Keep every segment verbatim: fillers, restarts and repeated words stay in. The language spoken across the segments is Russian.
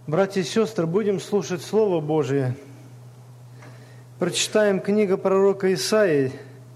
Братья и сестры, будем слушать Слово Божие. Прочитаем книга пророка Исаии,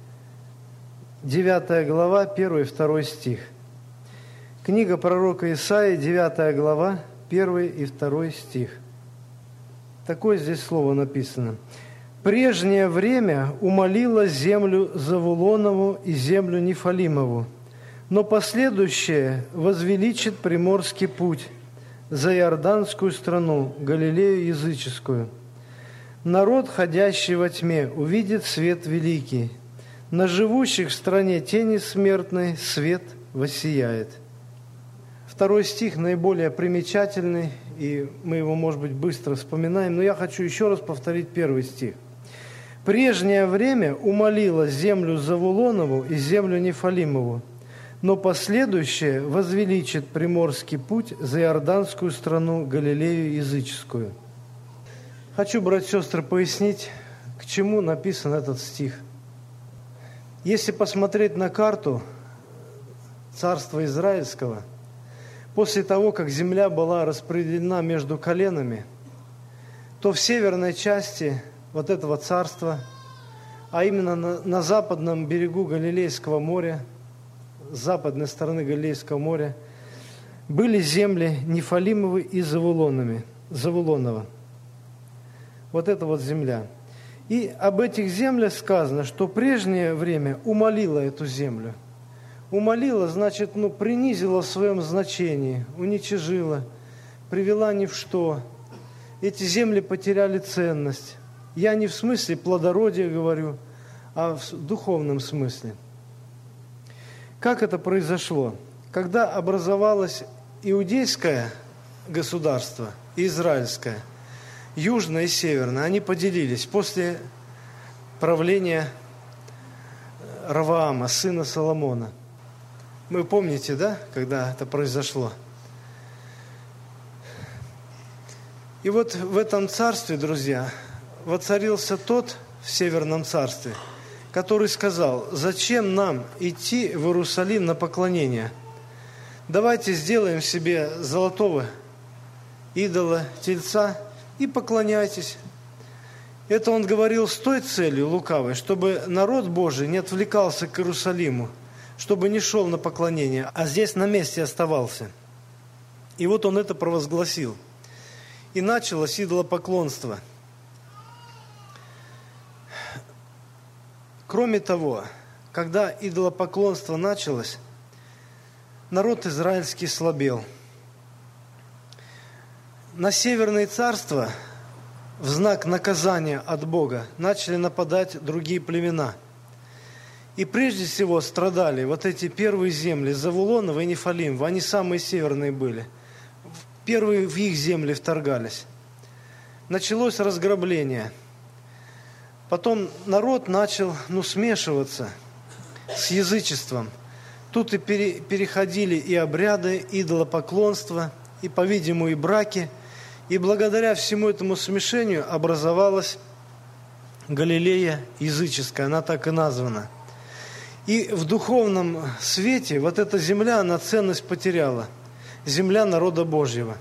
девятая глава, первый и второй стих. Книга пророка Исаии, девятая глава, первый и второй стих. Такое здесь слово написано. «Прежнее время умолило землю Завулонову и землю Нефалимову, но последующее возвеличит приморский путь за Иорданскую страну, Галилею языческую. Народ, ходящий во тьме, увидит свет великий. На живущих в стране тени смертной свет воссияет». Второй стих наиболее примечательный, и мы его, может быть, быстро вспоминаем, но я хочу еще раз повторить первый стих. «Прежнее время умолило землю Завулонову и землю Нефалимову, но последующее возвеличит приморский путь за Иорданскую страну, Галилею языческую». Хочу, братья и сестры, пояснить, к чему написан этот стих. Если посмотреть на карту царства Израильского, после того, как земля была распределена между коленами, то в северной части вот этого царства, а именно на, на западном берегу Галилейского моря, с западной стороны Галилейского моря, были земли Нефалимовы и Завулоновы, Завулонова. Вот это вот земля. И об этих землях сказано, что прежнее время умолило эту землю. Умолила, значит, ну, принизила в своем значении, уничижила, привела ни в что. Эти земли потеряли ценность. Я не в смысле плодородия говорю, а в духовном смысле. Как это произошло? Когда образовалось иудейское государство и израильское, южное и северное, они поделились после правления Раваама, сына Соломона. Вы помните, да, когда это произошло? И вот в этом царстве, друзья, воцарился тот в Северном царстве, который сказал: зачем нам идти в Иерусалим на поклонение? Давайте сделаем себе золотого идола, тельца, и поклоняйтесь. Это он говорил с той целью лукавой, чтобы народ Божий не отвлекался к Иерусалиму, чтобы не шел на поклонение, а здесь на месте оставался. И вот он это провозгласил. И началось идолопоклонство. Кроме того, когда идолопоклонство началось, народ израильский слабел. На северные царства в знак наказания от Бога начали нападать другие племена. И прежде всего страдали вот эти первые земли, Завулонова и Нефалимова, они самые северные были. Первые в их земли вторгались. Началось разграбление. Потом народ начал, ну, смешиваться с язычеством. Тут и пере, переходили и обряды, идолопоклонства, и, по-видимому, и браки. И благодаря всему этому смешению образовалась Галилея языческая, она так и названа. И в духовном свете вот эта земля, она ценность потеряла. Земля народа Божьего.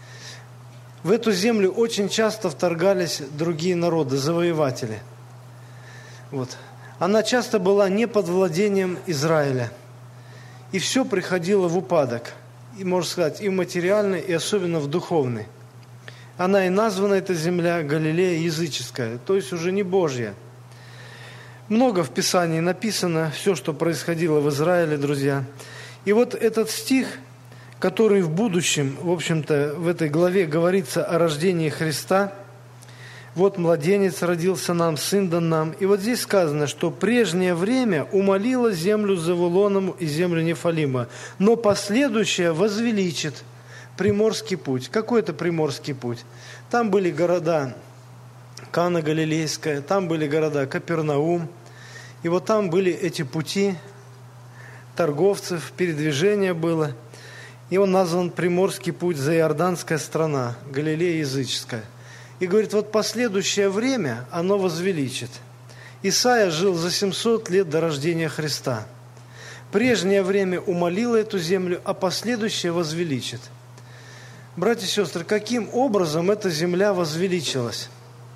В эту землю очень часто вторгались другие народы, завоеватели. Вот. Она часто была не под владением Израиля. И все приходило в упадок. И, можно сказать, и материальный, и особенно в духовный. Она и названа, эта земля, Галилея языческая, то есть уже не Божья. Много в Писании написано, все, что происходило в Израиле, друзья. И вот этот стих, который в будущем, в общем-то, в этой главе говорится о рождении Христа. Вот младенец родился нам, сын дан нам. И вот здесь сказано, что прежнее время умолило землю Завулонову и землю Нефалима, но последующее возвеличит приморский путь. Какой это приморский путь? Там были города Кана Галилейская, там были города Капернаум. И вот там были эти пути торговцев, передвижение было. И он назван Приморский путь, заиорданская страна, Галилея языческая. И говорит, вот последующее время оно возвеличит. Исаия жил за семьсот лет до рождения Христа. Прежнее время умолило эту землю, а последующее возвеличит. Братья и сестры, каким образом эта земля возвеличилась?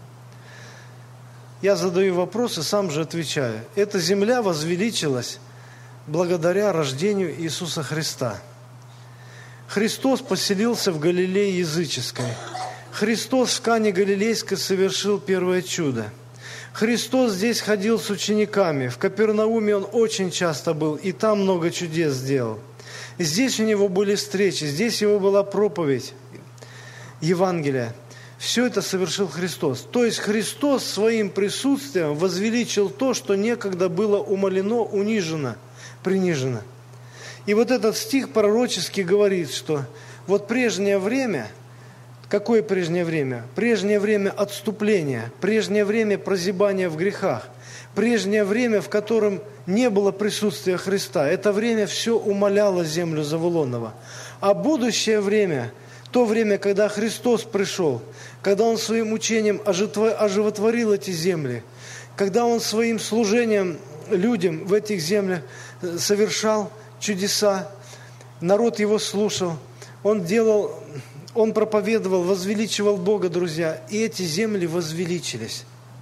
Я задаю вопрос и сам же отвечаю. Эта земля возвеличилась благодаря рождению Иисуса Христа. Христос поселился в Галилее языческой. Христос в Кане Галилейской совершил первое чудо. Христос здесь ходил с учениками. В Капернауме Он очень часто был, и там много чудес сделал. Здесь у Него были встречи, здесь Его была проповедь Евангелия. Все это совершил Христос. То есть Христос своим присутствием возвеличил то, что некогда было умалено, унижено, принижено. И вот этот стих пророчески говорит, что вот прежнее время, какое прежнее время? Прежнее время отступления, прежнее время прозябания в грехах, прежнее время, в котором не было присутствия Христа. Это время все умаляло землю Завулонова. А будущее время, то время, когда Христос пришел, когда Он своим учением оживотворил эти земли, когда Он своим служением людям в этих землях совершал чудеса, народ Его слушал, Он делал, Он проповедовал, возвеличивал Бога, друзья, и эти земли возвеличились.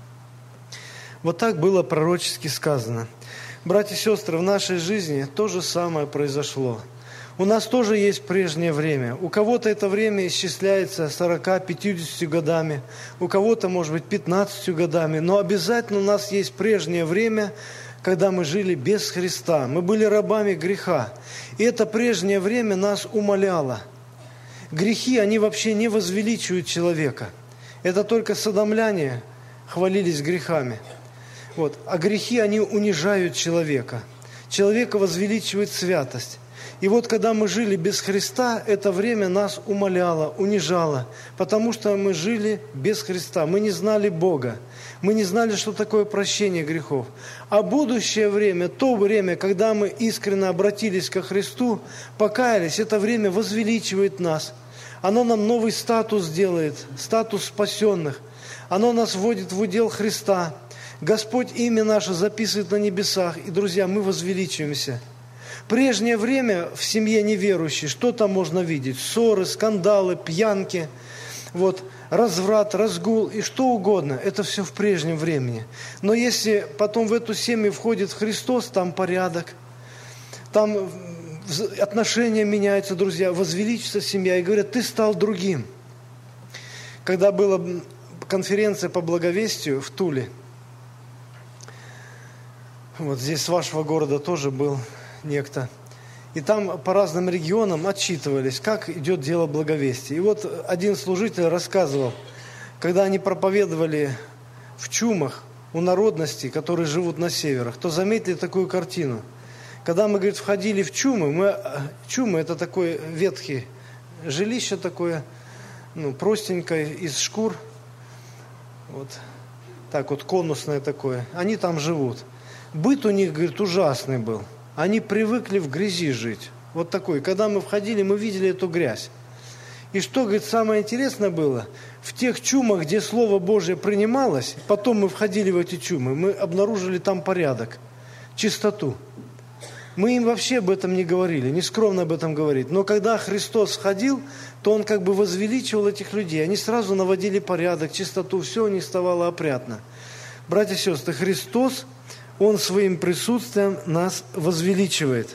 Вот так было пророчески сказано. Братья и сестры, в нашей жизни то же самое произошло. У нас тоже есть прежнее время. У кого-то это время исчисляется сорок-пятьдесят годами, у кого-то, может быть, пятнадцатью годами, но обязательно у нас есть прежнее время, когда мы жили без Христа. Мы были рабами греха. И это прежнее время нас умаляло. Грехи, они вообще не возвеличивают человека. Это только содомляне хвалились грехами. Вот. А грехи, они унижают человека. Человека возвеличивает святость. И вот когда мы жили без Христа, это время нас умаляло, унижало, потому что мы жили без Христа. Мы не знали Бога. Мы не знали, что такое прощение грехов. А будущее время, то время, когда мы искренне обратились ко Христу, покаялись, это время возвеличивает нас. Оно нам новый статус делает, статус спасенных. Оно нас вводит в удел Христа. Господь имя наше записывает на небесах. И, друзья, мы возвеличиваемся. Прежнее время в семье неверующей, что там можно видеть? Ссоры, скандалы, пьянки, вот, разврат, разгул и что угодно. Это все в прежнем времени. Но если потом в эту семью входит Христос, там порядок, там отношения меняются, друзья, возвеличится семья. И говорят, ты стал другим. Когда была конференция по благовестию в Туле, вот здесь с вашего города тоже был некто. И там по разным регионам отчитывались, как идет дело благовестия. И вот один служитель рассказывал, когда они проповедовали в чумах у народностей, которые живут на северах, то заметили такую картину. Когда мы, говорит, входили в чумы, мы, чумы это такое ветхие жилище такое, ну, простенькое, из шкур, вот так вот конусное такое. Они там живут. Быт у них, говорит, ужасный был. Они привыкли в грязи жить. Вот такой. Когда мы входили, мы видели эту грязь. И что, говорит, самое интересное было, в тех чумах, где Слово Божие принималось, потом мы входили в эти чумы, мы обнаружили там порядок, чистоту. Мы им вообще об этом не говорили, не скромно об этом говорить. Но когда Христос входил, то Он как бы возвеличивал этих людей. Они сразу наводили порядок, чистоту, все у них вставало опрятно. Братья и сестры, Христос, Он своим присутствием нас возвеличивает.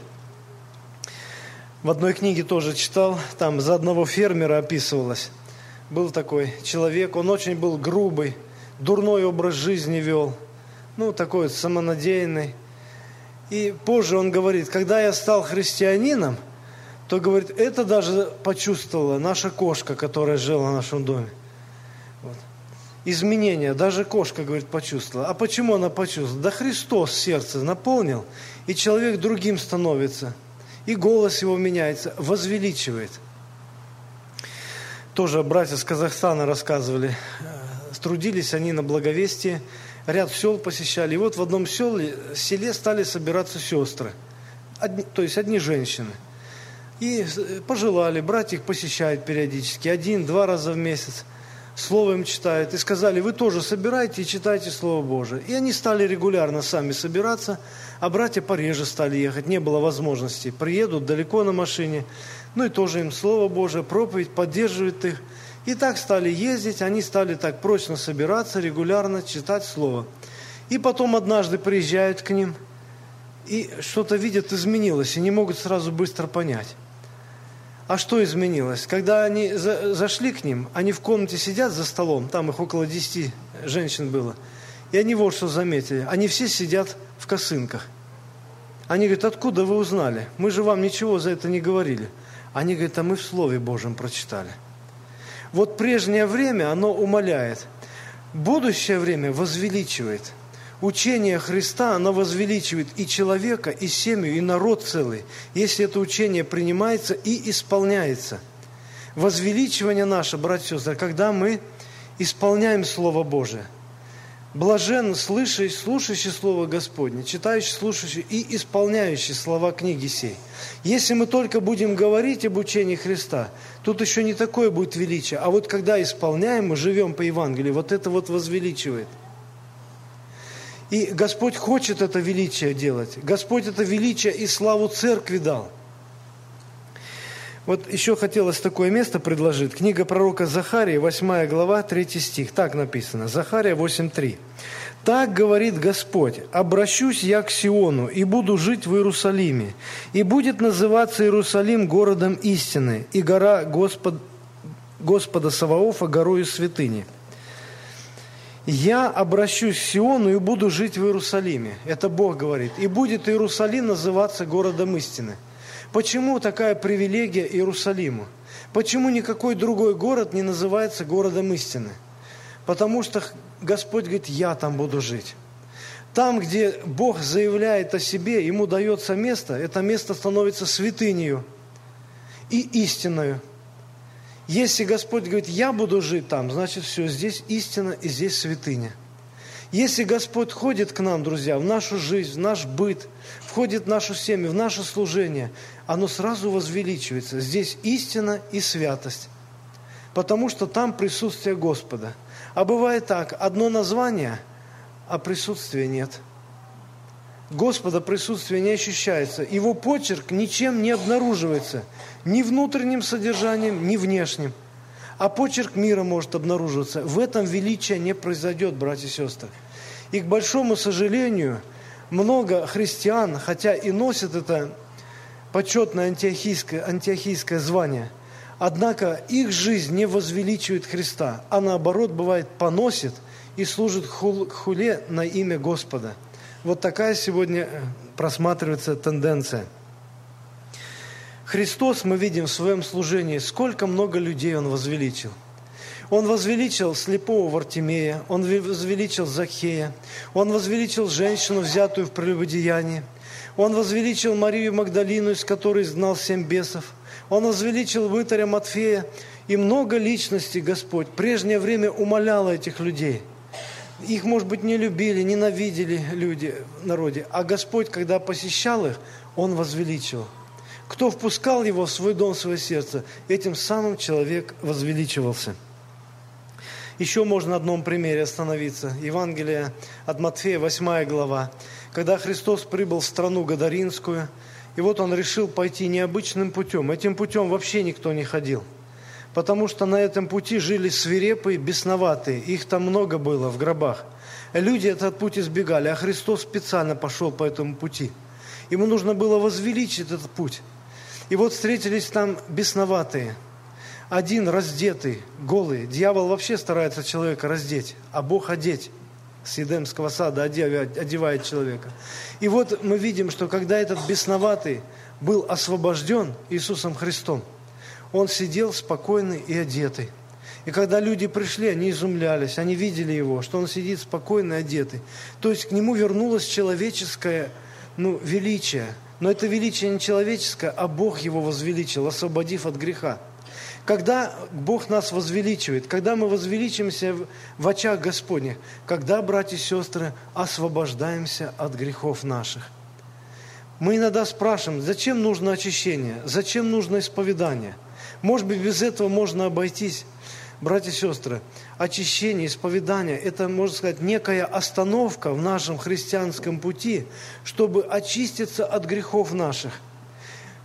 В одной книге тоже читал, там за одного фермера описывалось. Был такой человек, он очень был грубый, дурной образ жизни вел, ну, такой вот самонадеянный. И позже он говорит, когда я стал христианином, то, говорит, это даже почувствовала наша кошка, которая жила в нашем доме. Вот. Изменения, даже кошка, говорит, почувствовала. А почему она почувствовала? Да Христос сердце наполнил, и человек другим становится. И голос его меняется, возвеличивает. Тоже братья с Казахстана рассказывали. Трудились они на благовестии, ряд сел посещали. И вот в одном селе, селе стали собираться сестры, одни, то есть одни женщины. И пожелали, братья их посещают периодически, один-два раза в месяц. Слово им читают. И сказали, вы тоже собирайте и читайте Слово Божие. И они стали регулярно сами собираться, а братья пореже стали ехать. Не было возможности. Приедут далеко на машине. Ну и тоже им Слово Божие, проповедь, поддерживает их. И так стали ездить, они стали так прочно собираться, регулярно читать Слово. И потом однажды приезжают к ним, и что-то видят, изменилось, и не могут сразу быстро понять. А что изменилось? Когда они за, зашли к ним, они в комнате сидят за столом, там их около десяти женщин было, и они вот что заметили, они все сидят в косынках. Они говорят, откуда вы узнали? Мы же вам ничего за это не говорили. Они говорят, а мы в Слове Божьем прочитали. Вот прежнее время, оно умаляет. Будущее время возвеличивает. Учение Христа, оно возвеличивает и человека, и семью, и народ целый, если это учение принимается и исполняется. Возвеличивание наше, братья и сестры, когда мы исполняем Слово Божие. Блажен слышащий, слушающий Слово Господне, читающий, слушающий и исполняющий слова книги сей. Если мы только будем говорить об учении Христа, тут еще не такое будет величие. А вот когда исполняем, мы живем по Евангелию, вот это вот возвеличивает. И Господь хочет это величие делать. Господь это величие и славу церкви дал. Вот еще хотелось такое место предложить. Книга пророка Захарии, восьмая глава, третий стих. Так написано. Захария восемь три. «Так говорит Господь, обращусь я к Сиону, и буду жить в Иерусалиме, и будет называться Иерусалим городом истины, и гора Господ... Господа Саваофа горою святыни. Я обращусь к Сиону и буду жить в Иерусалиме». Это Бог говорит. «И будет Иерусалим называться городом истины». Почему такая привилегия Иерусалиму? Почему никакой другой город не называется городом истины? Потому что Господь говорит, я там буду жить. Там, где Бог заявляет о себе, Ему дается место, это место становится святынею и истинною. Если Господь говорит, я буду жить там, значит все, здесь истина и здесь святыня. Если Господь входит к нам, друзья, в нашу жизнь, в наш быт, входит в нашу семью, в наше служение, оно сразу возвеличивается. Здесь истина и святость, потому что там присутствие Господа. А бывает так, одно название, а присутствия нет. Господа присутствие не ощущается. Его почерк ничем не обнаруживается, ни внутренним содержанием, ни внешним. А почерк мира может обнаруживаться. В этом величие не произойдет, братья и сестры. И, к большому сожалению, много христиан, хотя и носят это почетное антиохийское, антиохийское звание, однако их жизнь не возвеличивает Христа, а наоборот, бывает, поносит и служит хул, хуле на имя Господа. Вот такая сегодня просматривается тенденция. Христос, мы видим в своем служении, сколько много людей Он возвеличил. Он возвеличил слепого Вартимея, Он возвеличил Захея, Он возвеличил женщину, взятую в прелюбодеянии, Он возвеличил Марию Магдалину, из которой изгнал семь бесов, Он возвеличил вытаря Матфея, и много личностей Господь в прежнее время умолял этих людей. Их, может быть, не любили, ненавидели люди в народе, а Господь, когда посещал их, Он возвеличил. Кто впускал его в свой дом, в свое сердце, этим самым человек возвеличивался. Еще можно на одном примере остановиться. Евангелие от Матфея, восьмая глава. Когда Христос прибыл в страну Гадаринскую, и вот Он решил пойти необычным путем. Этим путем вообще никто не ходил. Потому что на этом пути жили свирепые, бесноватые. Их там много было в гробах. Люди этот путь избегали, а Христос специально пошел по этому пути. Ему нужно было возвеличить этот путь. И вот встретились там бесноватые. Один раздетый, голый. Дьявол вообще старается человека раздеть, а Бог одеть. С Едемского сада одевает, одевает человека. И вот мы видим, что когда этот бесноватый был освобожден Иисусом Христом, он сидел спокойный и одетый. И когда люди пришли, они изумлялись, они видели его, что он сидит спокойный и одетый. То есть к нему вернулось человеческое, ну, величие. Но это величие не человеческое, а Бог его возвеличил, освободив от греха. Когда Бог нас возвеличивает, когда мы возвеличимся в очах Господних, когда, братья и сестры, освобождаемся от грехов наших. Мы иногда спрашиваем, зачем нужно очищение, зачем нужно исповедание? Может быть, без этого можно обойтись. Братья и сестры, очищение, исповедание – это, можно сказать, некая остановка в нашем христианском пути, чтобы очиститься от грехов наших.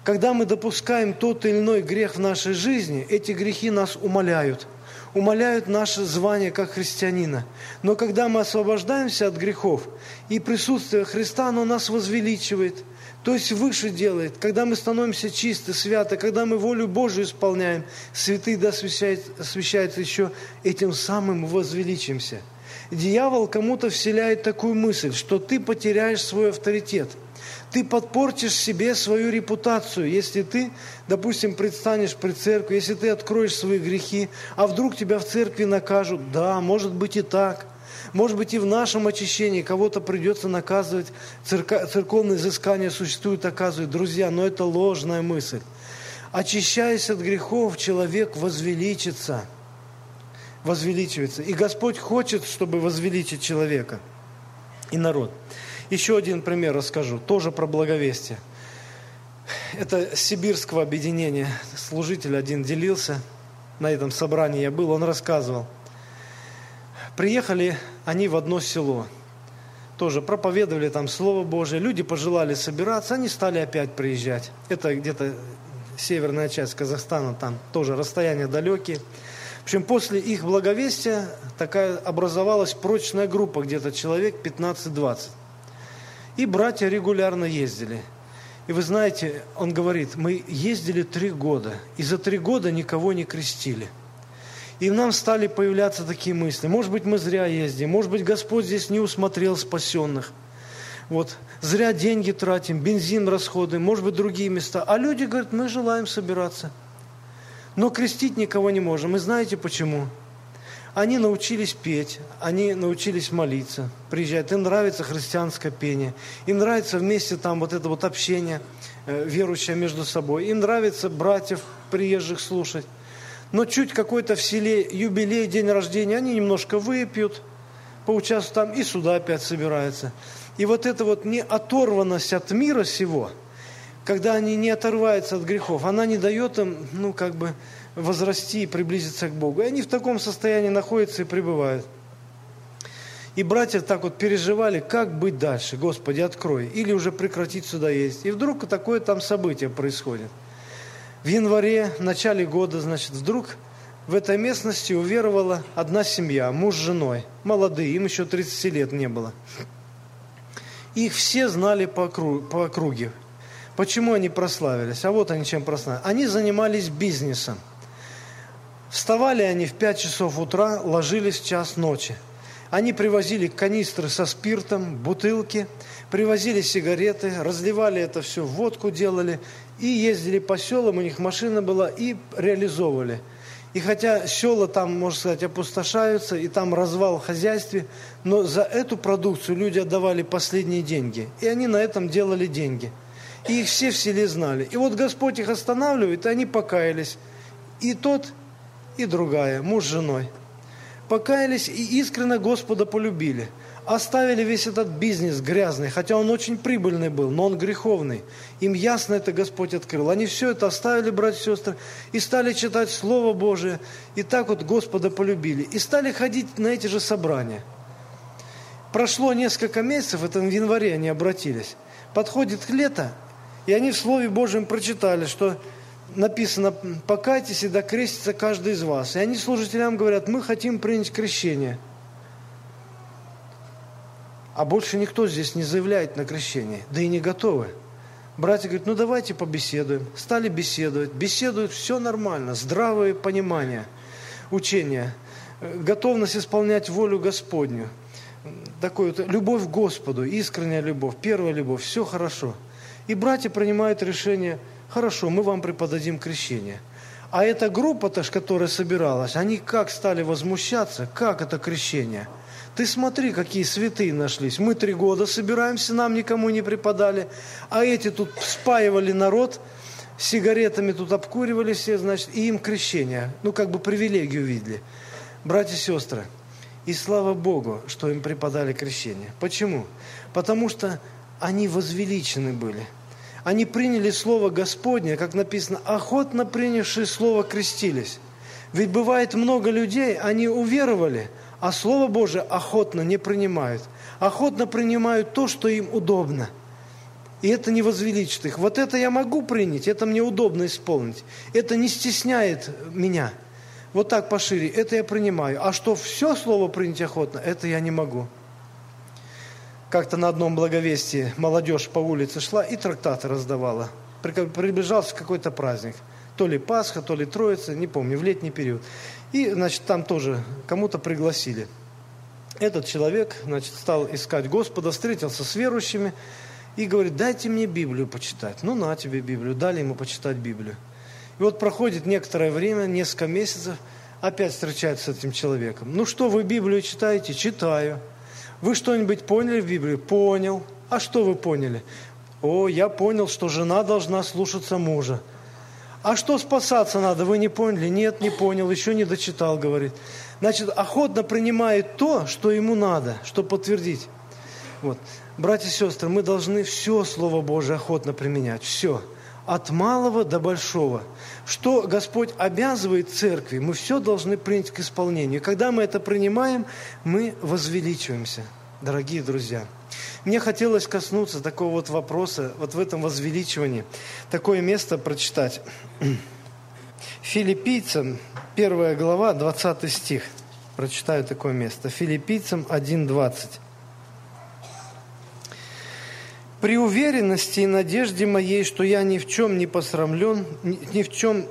Когда мы допускаем тот или иной грех в нашей жизни, эти грехи нас умаляют. Умаляют наше звание как христианина. Но когда мы освобождаемся от грехов, и присутствие Христа, оно нас возвеличивает, то есть выше делает. Когда мы становимся чисты, святы, когда мы волю Божию исполняем, святые да освящаются еще, этим самым возвеличимся. Дьявол кому-то вселяет такую мысль, что ты потеряешь свой авторитет. Ты подпортишь себе свою репутацию, если ты, допустим, предстанешь при церкви, если ты откроешь свои грехи, а вдруг тебя в церкви накажут. Да, может быть и так. Может быть и в нашем очищении кого-то придется наказывать. Церка- церковные изыскания существуют, оказывают. Друзья, но это ложная мысль. Очищаясь от грехов, человек возвеличится. Возвеличивается. И Господь хочет, чтобы возвеличить человека и народ. Еще один пример расскажу, тоже про благовестие. Это сибирского объединения. Служитель один делился, на этом собрании я был, он рассказывал. Приехали они в одно село, тоже проповедовали там Слово Божие, люди пожелали собираться, они стали опять приезжать. Это где-то северная часть Казахстана, там тоже расстояния далекие. В общем, после их благовестия такая образовалась прочная группа, где-то человек пятнадцать-двадцать. И братья регулярно ездили. И вы знаете, он говорит, мы ездили три года, и за три года никого не крестили. И в нам стали появляться такие мысли. Может быть, мы зря ездим, может быть, Господь здесь не усмотрел спасенных. Вот, зря деньги тратим, бензин расходуем, может быть, другие места. А люди говорят, мы желаем собираться. Но крестить никого не можем. И знаете почему? Они научились петь, они научились молиться, приезжают. Им нравится христианское пение, им нравится вместе там вот это вот общение э, верующее между собой. Им нравится братьев приезжих слушать. Но чуть какой-то в селе юбилей, день рождения, они немножко выпьют, поучаствуют там и сюда опять собираются. И вот эта вот не оторванность от мира сего, когда они не оторваются от грехов, она не дает им, ну как бы, возрасти и приблизиться к Богу. И они в таком состоянии находятся и пребывают. И братья так вот переживали, как быть дальше. Господи, открой. Или уже прекратить сюда ездить. И вдруг такое там событие происходит. В январе, в начале года, значит, вдруг в этой местности уверовала одна семья, муж с женой. Молодые, им еще тридцати лет не было. Их все знали по округе. Почему они прославились? А вот они чем прославились. Они занимались бизнесом. Вставали они в пять часов утра, ложились в час ночи. Они привозили канистры со спиртом, бутылки, привозили сигареты, разливали это все в водку, делали, и ездили по селам, у них машина была, и реализовывали. И хотя села там, можно сказать, опустошаются, и там развал в хозяйстве, но за эту продукцию люди отдавали последние деньги. И они на этом делали деньги. И их все в селе знали. И вот Господь их останавливает, и они покаялись. И тот, и другая, муж с женой. Покаялись и искренне Господа полюбили. Оставили весь этот бизнес грязный, хотя он очень прибыльный был, но он греховный. Им ясно это Господь открыл. Они все это оставили, братья и сестры, и стали читать Слово Божие. И так вот Господа полюбили. И стали ходить на эти же собрания. Прошло несколько месяцев, это в январе они обратились. Подходит лето, и они в Слове Божьем прочитали, что написано, покайтесь и да крестится каждый из вас. И они служителям говорят, мы хотим принять крещение. А больше никто здесь не заявляет на крещение, да и не готовы. Братья говорят, ну давайте побеседуем. Стали беседовать. Беседуют, все нормально, здравое понимание, учение, готовность исполнять волю Господню. Такое вот, любовь к Господу, искренняя любовь, первая любовь, все хорошо. И братья принимают решение, хорошо, мы вам преподадим крещение. А эта группа-то, которая собиралась, они как стали возмущаться, как это крещение? Ты смотри, какие святые нашлись. Мы три года собираемся, нам никому не преподали. А эти тут спаивали народ, сигаретами тут обкуривали все, значит, и им крещение. Ну, как бы привилегию видели. Братья и сестры, и слава Богу, что им преподали крещение. Почему? Потому что они возвеличены были. Они приняли Слово Господне, как написано, охотно принявшие Слово крестились. Ведь бывает много людей, они уверовали, а Слово Божие охотно не принимают. Охотно принимают то, что им удобно. и это не возвеличит их. Вот это я могу принять, это мне удобно исполнить. Это не стесняет меня. Вот так пошире, это я принимаю. А что все слово принять охотно, это я не могу. Как-то на одном благовестии молодежь по улице шла и трактаты раздавала. Приближался какой-то праздник. То ли Пасха, то ли Троица, не помню, в летний период. И, значит, там тоже кому-то пригласили. Этот человек, значит, стал искать Господа, встретился с верующими и говорит: дайте мне Библию почитать. Ну, на тебе Библию. Дали ему почитать Библию. И вот проходит некоторое время, несколько месяцев, опять встречается с этим человеком. Ну что, вы Библию читаете? Читаю. Вы что-нибудь поняли в Библии? Понял. А что вы поняли? О, я понял, что жена должна слушаться мужа. А что спасаться надо? Вы не поняли? Нет, не понял, еще не дочитал, говорит. Значит, охотно принимает то, что ему надо, чтобы подтвердить. Вот. Братья и сестры, мы должны все Слово Божие охотно применять. Все. От малого до большого. Что Господь обязывает церкви, мы все должны принять к исполнению. И когда мы это принимаем, мы возвеличиваемся, дорогие друзья. Мне хотелось коснуться такого вот вопроса, вот в этом возвеличивании. Такое место прочитать. Филиппийцам, первая глава, двадцатый стих. Прочитаю такое место. Филиппийцам один двадцать. «При уверенности и надежде моей, что я ни в чем не посрамлен, ни в чем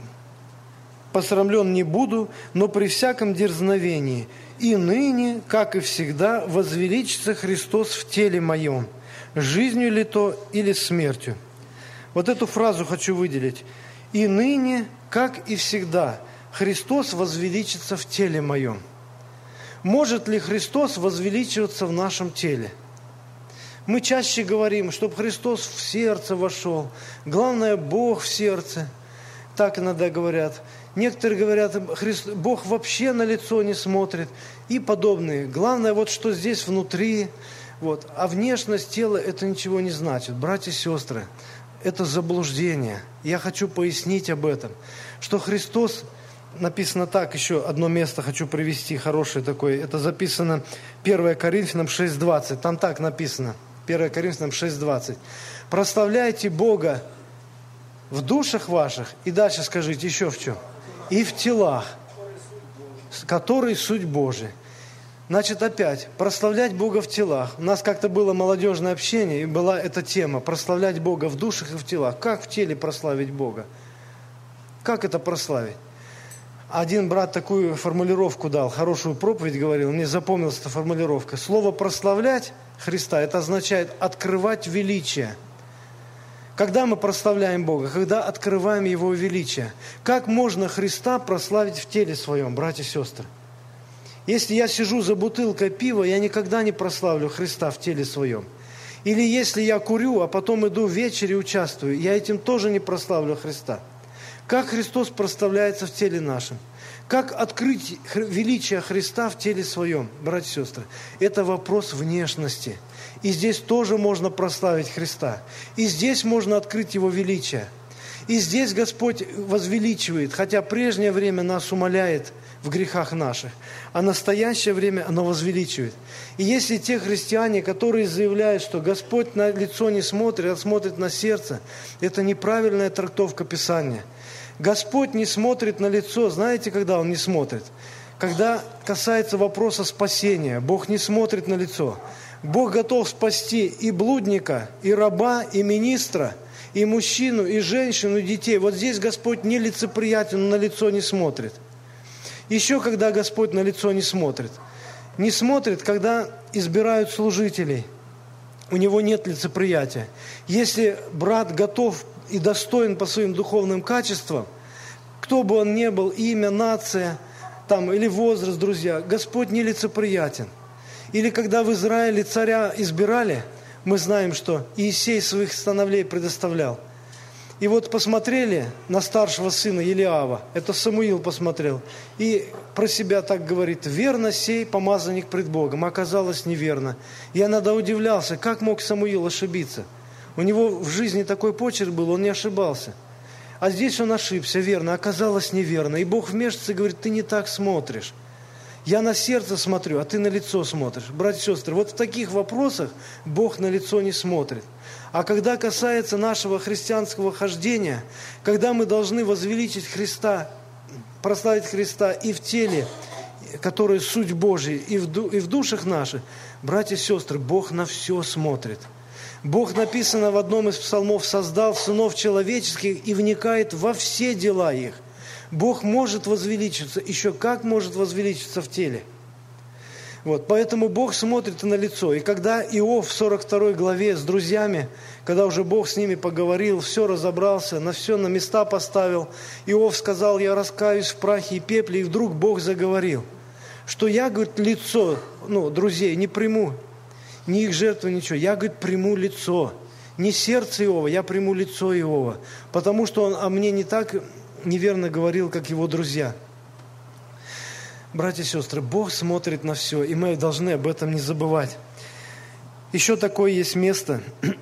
посрамлен не буду, но при всяком дерзновении, и ныне, как и всегда, возвеличится Христос в теле моем, жизнью ли то или смертью». Вот эту фразу хочу выделить. «И ныне, как и всегда, Христос возвеличится в теле моем». Может ли Христос возвеличиваться в нашем теле? Мы чаще говорим, чтобы Христос в сердце вошел. Главное, Бог в сердце. Так иногда говорят. Некоторые говорят, Христ, Бог вообще на лицо не смотрит. И подобные. Главное, вот что здесь внутри. Вот. А внешность тела это ничего не значит. Братья и сестры, это заблуждение. Я хочу пояснить об этом. Что Христос, написано так, еще одно место хочу привести, хорошее такое. Это записано первое Коринфянам шесть двадцать. Там так написано. первое Коринфянам шесть двадцать. «Прославляйте Бога в душах ваших». И дальше скажите еще в чем. «И в телах, которые суть Божия». Значит, опять, прославлять Бога в телах. У нас как-то было молодежное общение, и была эта тема. Прославлять Бога в душах и в телах. Как в теле прославить Бога? Как это прославить? Один брат такую формулировку дал, хорошую проповедь говорил, мне запомнилась эта формулировка. Слово «прославлять» Христа, это означает «открывать величие». Когда мы прославляем Бога? Когда открываем Его величие. Как можно Христа прославить в теле своем, братья и сестры? Если я сижу за бутылкой пива, я никогда не прославлю Христа в теле своем. Или если я курю, а потом иду в вечер и участвую, я этим тоже не прославлю Христа. Как Христос прославляется в теле нашем? Как открыть величие Христа в теле своем, братья и сестры? Это вопрос внешности. И здесь тоже можно прославить Христа. И здесь можно открыть Его величие. И здесь Господь возвеличивает, хотя прежнее время нас умаляет в грехах наших, а настоящее время оно возвеличивает. И если те христиане, которые заявляют, что Господь на лицо не смотрит, а смотрит на сердце, это неправильная трактовка Писания. Господь не смотрит на лицо. Знаете, когда Он не смотрит? Когда касается вопроса спасения, Бог не смотрит на лицо. Бог готов спасти и блудника, и раба, и министра, и мужчину, и женщину, и детей. Вот здесь Господь не лицеприятен, Он на лицо не смотрит. Еще когда Господь на лицо не смотрит. Не смотрит, когда избирают служителей. У Него нет лицеприятия. Если брат готов и достоин по своим духовным качествам, кто бы он ни был, имя, нация, там, или возраст, друзья, Господь не лицеприятен. Или когда в Израиле царя избирали, мы знаем, что Иисей своих сыновей предоставлял. И вот посмотрели на старшего сына Елиава, это Самуил посмотрел, и про себя так говорит: «Верно сей помазанник пред Богом». Оказалось неверно. Я иногда удивлялся, как мог Самуил ошибиться. У него в жизни такой почерк был, он не ошибался. А здесь он ошибся, верно, оказалось неверно. И Бог вмешивается и говорит: ты не так смотришь. Я на сердце смотрю, а ты на лицо смотришь. Братья и сестры, вот в таких вопросах Бог на лицо не смотрит. А когда касается нашего христианского хождения, когда мы должны возвеличить Христа, прославить Христа и в теле, которое суть Божия, и в, ду, и в душах наших, братья и сестры, Бог на все смотрит. Бог, написано в одном из псалмов, создал сынов человеческих и вникает во все дела их. Бог может возвеличиться, еще как может возвеличиться в теле. Вот, поэтому Бог смотрит на лицо. И когда Иов в сорок второй главе с друзьями, когда уже Бог с ними поговорил, все разобрался, на все на места поставил, Иов сказал: я раскаюсь в прахе и пепле, и вдруг Бог заговорил, что я, говорит, лицо, ну, друзей не приму, ни их жертвы, ничего, я, говорит, приму лицо. Не сердце Иова, я приму лицо Иова, потому что он о мне не так неверно говорил, как его друзья. Братья и сестры, Бог смотрит на все, и мы должны об этом не забывать. Еще такое есть место.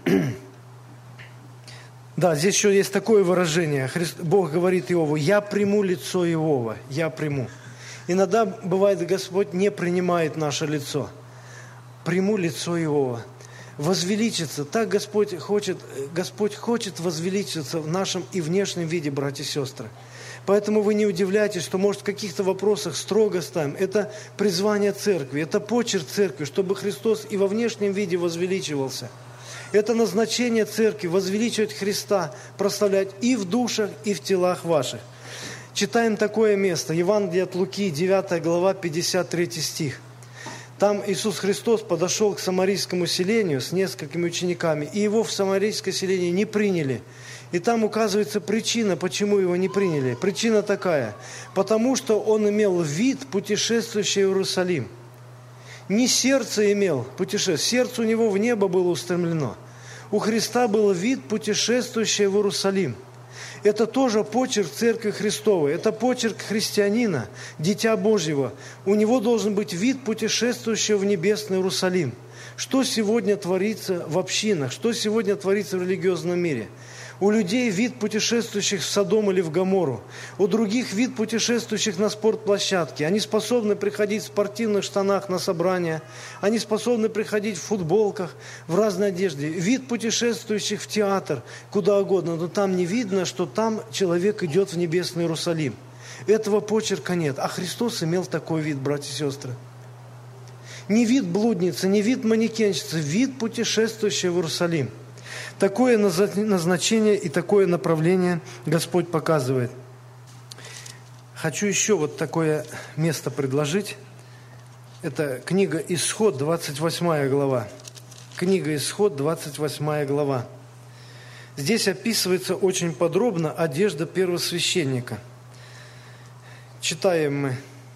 Да, здесь еще есть такое выражение. Христ, Бог говорит Иову: я приму лицо Иова, я приму. Иногда бывает, Господь не принимает наше лицо. Приму лицо Иова. Возвеличиться. Так Господь хочет, Господь хочет возвеличиться в нашем и внешнем виде, братья и сестры. Поэтому вы не удивляйтесь, что, может, в каких-то вопросах строго ставим. Это призвание церкви, это почерк церкви, чтобы Христос и во внешнем виде возвеличивался. Это назначение церкви – возвеличивать Христа, прославлять и в душах, и в телах ваших. Читаем такое место. Евангелие от Луки, девятая глава, пятьдесят третий стих. Там Иисус Христос подошел к самарийскому селению с несколькими учениками, и его в самарийское селение не приняли. И там указывается причина, почему его не приняли. Причина такая: потому что он имел вид путешествующий в Иерусалим. Не сердце имел путешествие, сердце у него в небо было устремлено. У Христа был вид путешествующий в Иерусалим. Это тоже почерк Церкви Христовой, это почерк христианина, Дитя Божьего. У него должен быть вид путешествующего в небесный Иерусалим. Что сегодня творится в общинах, что сегодня творится в религиозном мире? У людей вид путешествующих в Содом или в Гоморру. У других вид путешествующих на спортплощадке. Они способны приходить в спортивных штанах на собрания. Они способны приходить в футболках, в разной одежде. Вид путешествующих в театр, куда угодно. Но там не видно, что там человек идет в небесный Иерусалим. Этого почерка нет. А Христос имел такой вид, братья и сестры. Не вид блудницы, не вид манекенщицы, вид путешествующего в Иерусалим. Такое назначение и такое направление Господь показывает. Хочу еще вот такое место предложить. Это книга Исход, двадцать восьмая глава. Книга Исход, двадцать восьмая глава. Здесь описывается очень подробно одежда первосвященника. Читаем мы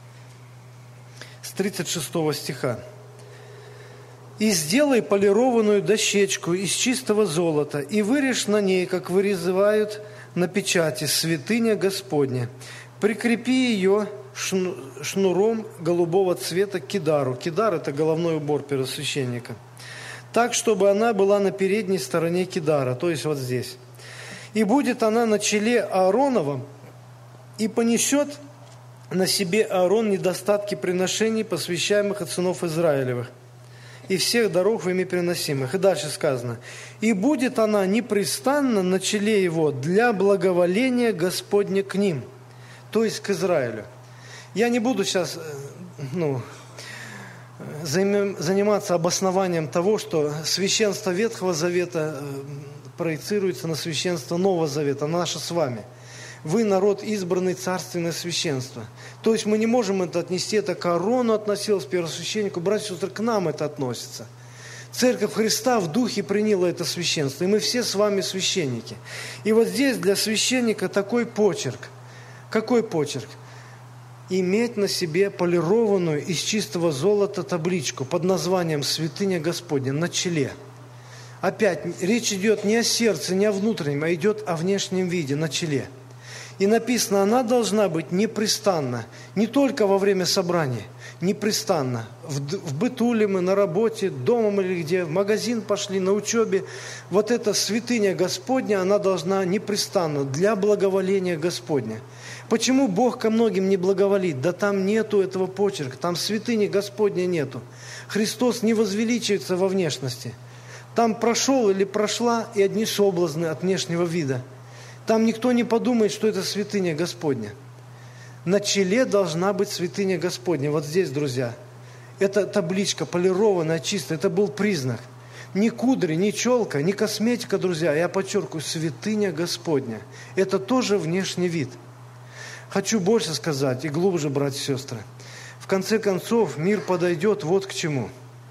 с тридцать шестого стиха. «И сделай полированную дощечку из чистого золота, и вырежь на ней, как вырезают на печати, святыня Господня. Прикрепи ее шнуром голубого цвета к кидару». Кидар – это головной убор первосвященника. «Так, чтобы она была на передней стороне кидара», то есть вот здесь. «И будет она на челе Аароновом, и понесет на себе Аарон недостатки приношений, посвящаемых от сынов Израилевых, и всех даров ими приносимых». И дальше сказано: «И будет она непрестанно на челе его для благоволения Господня к ним», то есть к Израилю. Я не буду сейчас ну, заниматься обоснованием того, что священство Ветхого Завета проецируется на священство Нового Завета, наше с вами. Вы народ избранный, царственное священство. То есть мы не можем это отнести, это к Аарону относилось, первосвященнику. Братья и сестры, к нам это относится. Церковь Христа в духе приняла это священство, и мы все с вами священники. И вот здесь для священника такой почерк. Какой почерк? Иметь на себе полированную из чистого золота табличку под названием «Святыня Господня» на челе. Опять, речь идет не о сердце, не о внутреннем, а идет о внешнем виде, на челе. И написано, она должна быть непрестанна, не только во время собрания, непрестанно. В, в быту ли мы, на работе, дома или где, в магазин пошли, на учебе. Вот эта святыня Господня, она должна непрестанно для благоволения Господня. Почему Бог ко многим не благоволит? Да там нету этого почерка, там святыни Господня нету. Христос не возвеличивается во внешности. Там прошел или прошла и одни соблазны от внешнего вида. Там никто не подумает, что это святыня Господня. На челе должна быть святыня Господня. Вот здесь, друзья, эта табличка полированная, чистая, это был признак. Ни кудри, ни челка, ни косметика, друзья, я подчеркиваю, святыня Господня. Это тоже внешний вид. Хочу больше сказать и глубже, братья и сестры. В конце концов, мир подойдет вот к чему.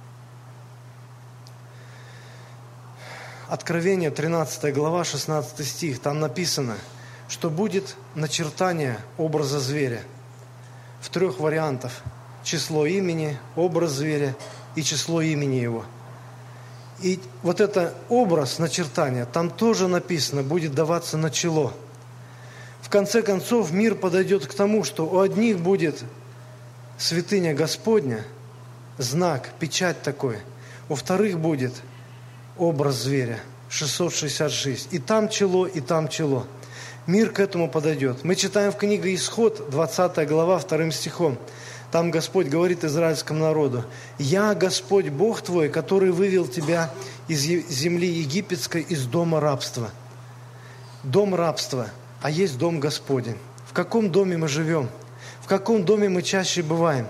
Откровение, тринадцатая глава, шестнадцатый стих, там написано, что будет начертание образа зверя в трех вариантах. Число имени, образ зверя и число имени его. И вот это образ начертания, там тоже написано, будет даваться на чело. В конце концов, мир подойдет к тому, что у одних будет святыня Господня, знак, печать такой. У вторых будет образ зверя, шестьсот шестьдесят шесть. И там чело, и там чело. Мир к этому подойдет. Мы читаем в книге Исход, двадцатая глава, вторым стихом. Там Господь говорит израильскому народу: «Я Господь Бог твой, который вывел тебя из земли египетской, из дома рабства». Дом рабства, а есть дом Господень. В каком доме мы живем? В каком доме мы чаще бываем?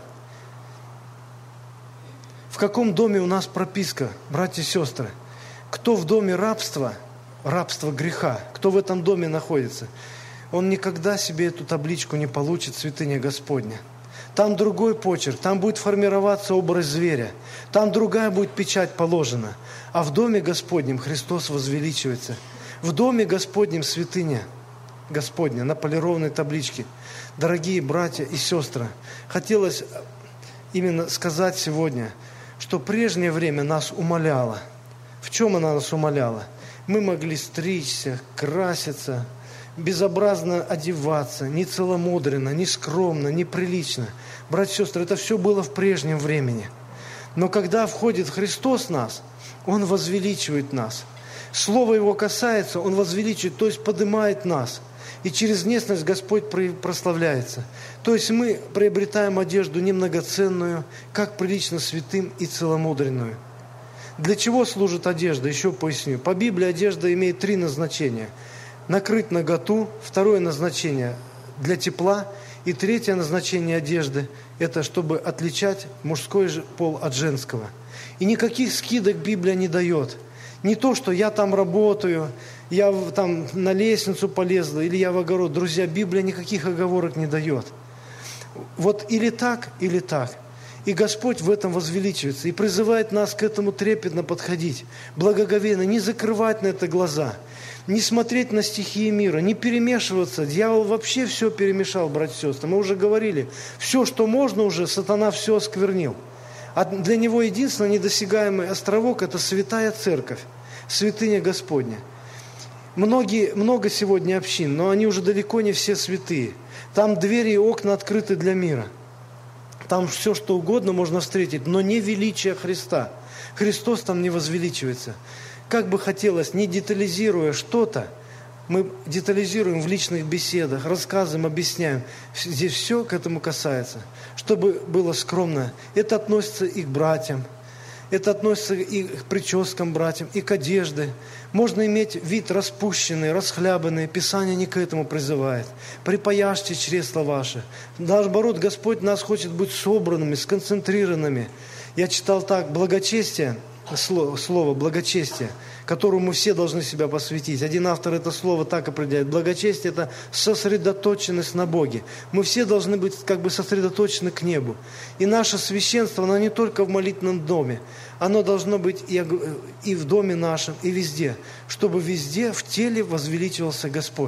В каком доме у нас прописка, братья и сестры? Кто в доме рабства, рабства греха, кто в этом доме находится, он никогда себе эту табличку не получит, святыня Господня. Там другой почерк, там будет формироваться образ зверя, там другая будет печать положена. А в доме Господнем Христос возвеличивается. В доме Господнем святыня Господня на полированной табличке. Дорогие братья и сестры, хотелось именно сказать сегодня, что прежнее время нас умаляло. В чем она нас умаляла? Мы могли стричься, краситься, безобразно одеваться, не целомудренно, не скромно, неприлично. Братья и сестры, это все было в прежнем времени. Но когда входит Христос в нас, Он возвеличивает нас. Слово Его касается, Он возвеличивает, то есть поднимает нас. И через внешность Господь прославляется. То есть мы приобретаем одежду немногоценную, как прилично святым и целомудренную. Для чего служит одежда? Еще поясню. По Библии одежда имеет три назначения. Накрыть наготу, второе назначение для тепла, и третье назначение одежды – это чтобы отличать мужской пол от женского. И никаких скидок Библия не дает. Не то, что я там работаю, я там на лестницу полезла, или я в огород. Друзья, Библия никаких оговорок не дает. Вот или так, или так. И Господь в этом возвеличивается и призывает нас к этому трепетно подходить, благоговейно, не закрывать на это глаза, не смотреть на стихии мира, не перемешиваться. Дьявол вообще все перемешал, братья и сестры. Мы уже говорили, все, что можно уже, сатана все осквернил. А для него единственный недосягаемый островок – это святая церковь, святыня Господня. Многие, много сегодня общин, но они уже далеко не все святые. Там двери и окна открыты для мира. Там все, что угодно можно встретить, но не величие Христа. Христос там не возвеличивается. Как бы хотелось, не детализируя что-то, мы детализируем в личных беседах, рассказываем, объясняем. Здесь все к этому касается. Чтобы было скромно. Это относится и к братьям, это относится и к прическам братьям, и к одежде. Можно иметь вид распущенный, расхлябанный. Писание не к этому призывает. Припаяшьте чресла ваши. Наоборот, Господь нас хочет быть собранными, сконцентрированными. Я читал так, благочестие, слово, слово благочестие, которому все должны себя посвятить. Один автор это слово так определяет. Благочестие – это сосредоточенность на Боге. Мы все должны быть как бы сосредоточены к небу. И наше священство, оно не только в молитвенном доме. Оно должно быть и, и в доме нашем, и везде. Чтобы везде в теле возвеличивался Господь.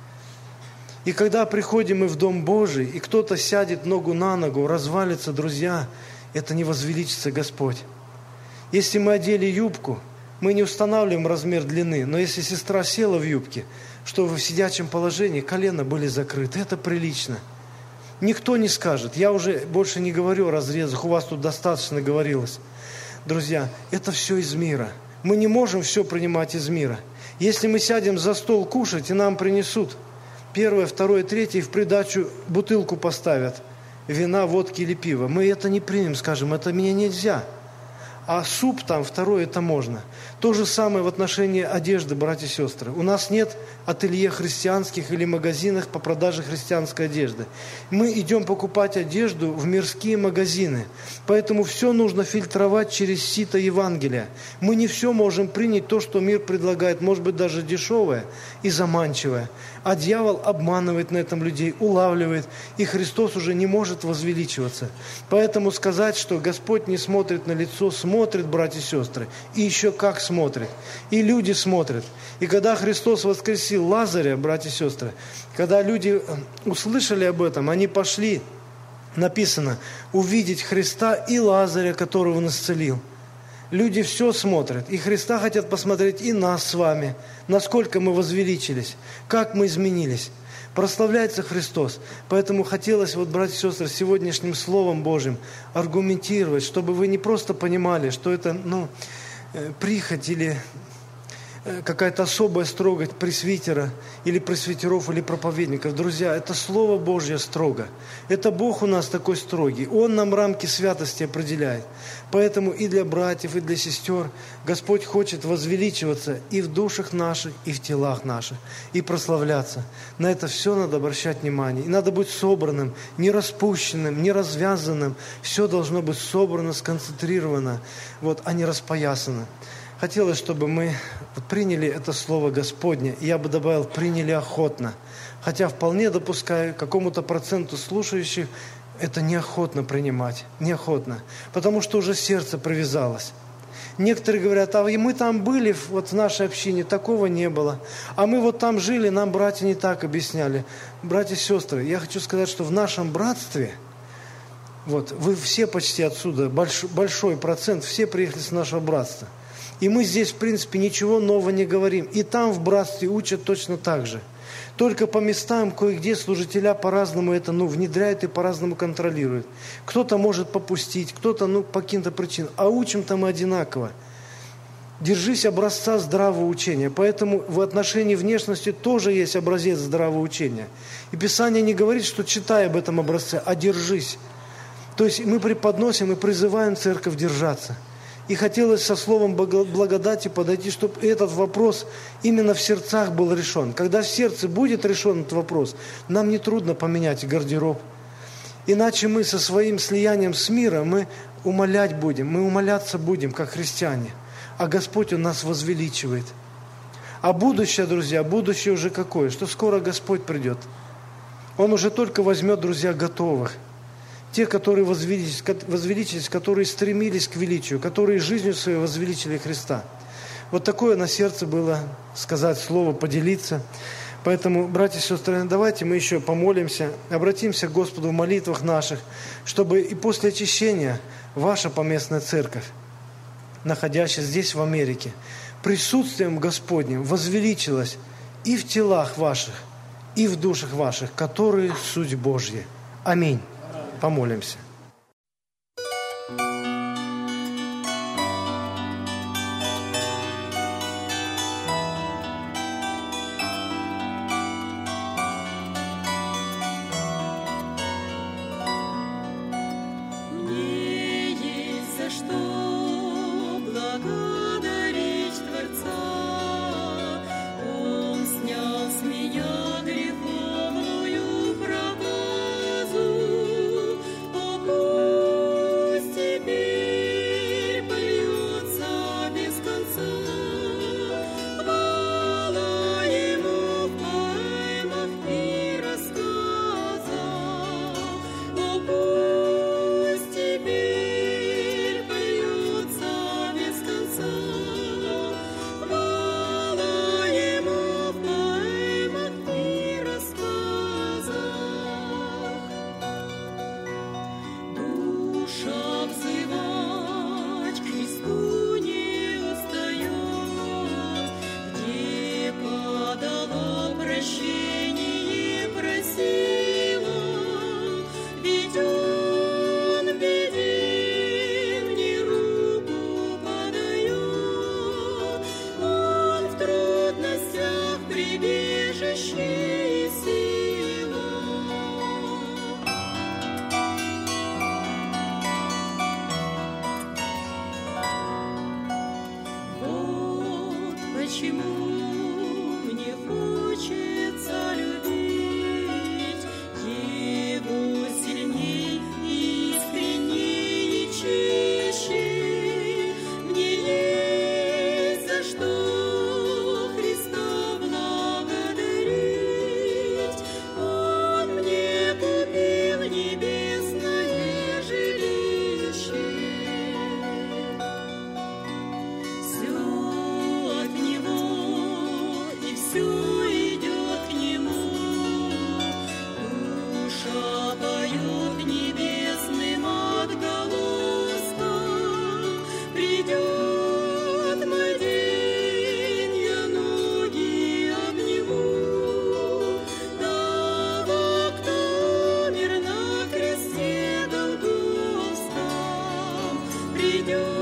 И когда приходим мы в Дом Божий, и кто-то сядет ногу на ногу, развалится, друзья, это не возвеличится Господь. Если мы одели юбку, мы не устанавливаем размер длины, но если сестра села в юбке, чтобы в сидячем положении колена были закрыты, это прилично. Никто не скажет. Я уже больше не говорю о разрезах, у вас тут достаточно говорилось. Друзья, это все из мира. Мы не можем все принимать из мира. Если мы сядем за стол кушать, и нам принесут первое, второе, третье, и в придачу бутылку поставят вина, водки или пива, мы это не примем, скажем, это мне нельзя. А суп там, второе, это можно. То же самое в отношении одежды, братья и сестры. У нас нет ателье христианских или магазинов по продаже христианской одежды. Мы идем покупать одежду в мирские магазины. Поэтому все нужно фильтровать через сито Евангелия. Мы не все можем принять то, что мир предлагает, может быть, даже дешевое и заманчивое. А дьявол обманывает на этом людей, улавливает, и Христос уже не может возвеличиваться. Поэтому сказать, что Господь не смотрит на лицо, смотрит, братья и сестры, и еще как смотрит. И люди смотрят. И когда Христос воскресил Лазаря, братья и сестры, когда люди услышали об этом, они пошли, написано, увидеть Христа и Лазаря, которого Он исцелил. Люди все смотрят, и Христа хотят посмотреть, и нас с вами, насколько мы возвеличились, как мы изменились. Прославляется Христос. Поэтому хотелось, вот, братья и сестры, сегодняшним Словом Божьим аргументировать, чтобы вы не просто понимали, что это, ну, прихоть или какая-то особая строгость пресвитера или пресвитеров или проповедников. Друзья, это Слово Божье строго. Это Бог у нас такой строгий. Он нам рамки святости определяет. Поэтому и для братьев, и для сестер Господь хочет возвеличиваться и в душах наших, и в телах наших, и прославляться. На это все надо обращать внимание. И надо быть собранным, не распущенным, не развязанным. Все должно быть собрано, сконцентрировано, вот, а не распоясано. Хотелось, чтобы мы приняли это Слово Господне, и я бы добавил, приняли охотно. Хотя вполне допускаю, какому-то проценту слушающих это неохотно принимать, неохотно, потому что уже сердце привязалось. Некоторые говорят, а мы там были, вот в нашей общине, такого не было. А мы вот там жили, нам братья не так объясняли. Братья и сестры, я хочу сказать, что в нашем братстве, вот, вы все почти отсюда, большой, большой процент, все приехали с нашего братства. И мы здесь, в принципе, ничего нового не говорим. И там в братстве учат точно так же. Только по местам кое-где служителя по-разному это, ну, внедряют и по-разному контролируют. Кто-то может попустить, кто-то, ну, по каким-то причинам. А учим-то мы одинаково. Держись образца здравого учения. Поэтому в отношении внешности тоже есть образец здравого учения. И Писание не говорит, что читай об этом образце, а держись. То есть мы преподносим и призываем церковь держаться. И хотелось со словом благодати подойти, чтобы этот вопрос именно в сердцах был решен. Когда в сердце будет решен этот вопрос, нам не трудно поменять гардероб. Иначе мы со своим слиянием с миром, мы умолять будем, мы умоляться будем, как христиане. А Господь, Он нас возвеличивает. А будущее, друзья, будущее уже какое? Что скоро Господь придет. Он уже только возьмет, друзья, готовых. Те, которые возвеличились, возвеличились, которые стремились к величию, которые жизнью своей возвеличили Христа. Вот такое на сердце было сказать слово, поделиться. Поэтому, братья и сестры, давайте мы еще помолимся, обратимся к Господу в молитвах наших, чтобы и после очищения ваша поместная церковь, находящаяся здесь, в Америке, присутствием Господним возвеличилась и в телах ваших, и в душах ваших, которые суть Божья. Аминь. Помолимся. Меня греховную проказу, Придет.